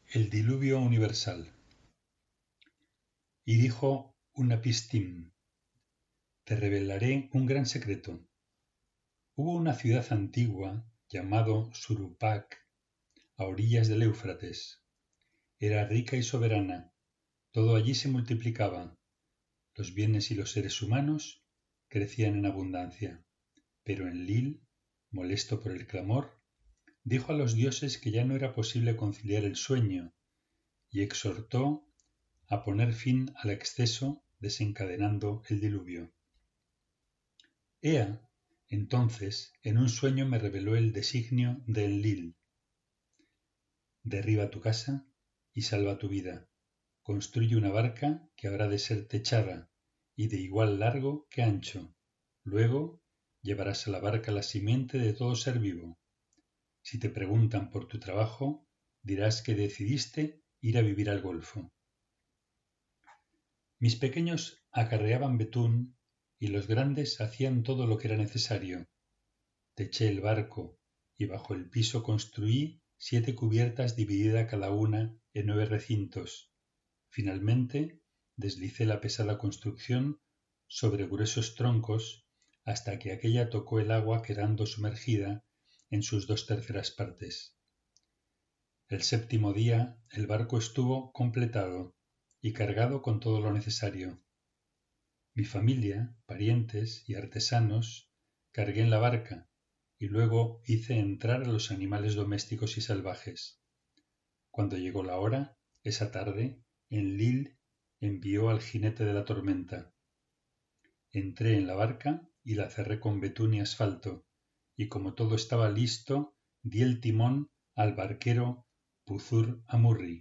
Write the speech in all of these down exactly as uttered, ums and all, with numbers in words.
El diluvio universal. Y dijo Unapistim: Te revelaré un gran secreto. Hubo una ciudad antigua llamado Surupac, a orillas del Éufrates. Era rica y soberana. Todo allí se multiplicaba. Los bienes y los seres humanos crecían en abundancia. Pero Enlil, molesto por el clamor, dijo a los dioses que ya no era posible conciliar el sueño y exhortó a poner fin al exceso, desencadenando el diluvio. Ea, entonces, en un sueño me reveló el designio de Enlil. Derriba tu casa y salva tu vida. Construye una barca que habrá de ser techada y de igual largo que ancho. Luego llevarás a la barca la simiente de todo ser vivo. Si te preguntan por tu trabajo, dirás que decidiste ir a vivir al Golfo. Mis pequeños acarreaban betún y los grandes hacían todo lo que era necesario. Teché el barco y bajo el piso construí siete cubiertas dividida cada una en nueve recintos. Finalmente deslicé la pesada construcción sobre gruesos troncos hasta que aquella tocó el agua, quedando sumergida en sus dos terceras partes. El séptimo día el barco estuvo completado y cargado con todo lo necesario. Mi familia, parientes y artesanos cargué en la barca y luego hice entrar a los animales domésticos y salvajes. Cuando llegó la hora, esa tarde, Enlil envió al jinete de la tormenta. Entré en la barca y la cerré con betún y asfalto, y como todo estaba listo, di el timón al barquero Puzur-Amurri.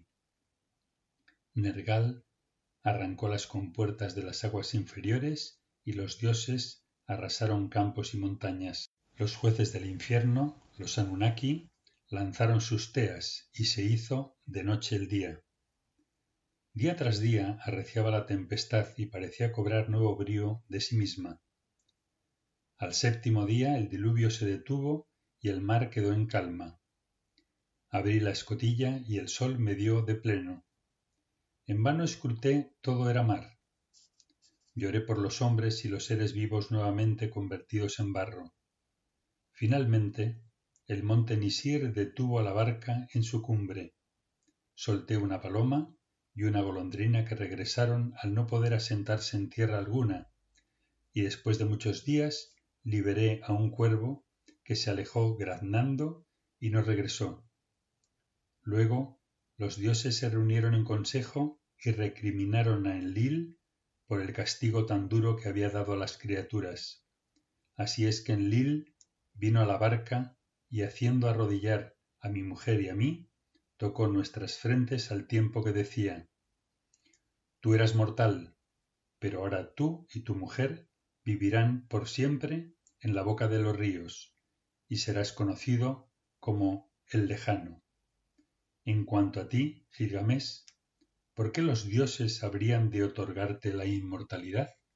Nergal arrancó las compuertas de las aguas inferiores y los dioses arrasaron campos y montañas. Los jueces del infierno, los Anunnaki, lanzaron sus teas y se hizo de noche el día. Día tras día arreciaba la tempestad y parecía cobrar nuevo brío de sí misma. Al séptimo día el diluvio se detuvo y el mar quedó en calma. Abrí la escotilla y el sol me dio de pleno. En vano escruté, todo era mar. Lloré por los hombres y los seres vivos nuevamente convertidos en barro. Finalmente, el monte Nisir detuvo a la barca en su cumbre. Solté una paloma y una golondrina que regresaron al no poder asentarse en tierra alguna, y después de muchos días liberé a un cuervo que se alejó graznando y no regresó. Luego los dioses se reunieron en consejo y recriminaron a Enlil por el castigo tan duro que había dado a las criaturas. Así es que Enlil vino a la barca y, haciendo arrodillar a mi mujer y a mí, tocó nuestras frentes al tiempo que decía: Tú eras mortal, pero ahora tú y tu mujer vivirán por siempre en la boca de los ríos, y serás conocido como el Lejano. En cuanto a ti, Gilgamesh, ¿por qué los dioses habrían de otorgarte la inmortalidad?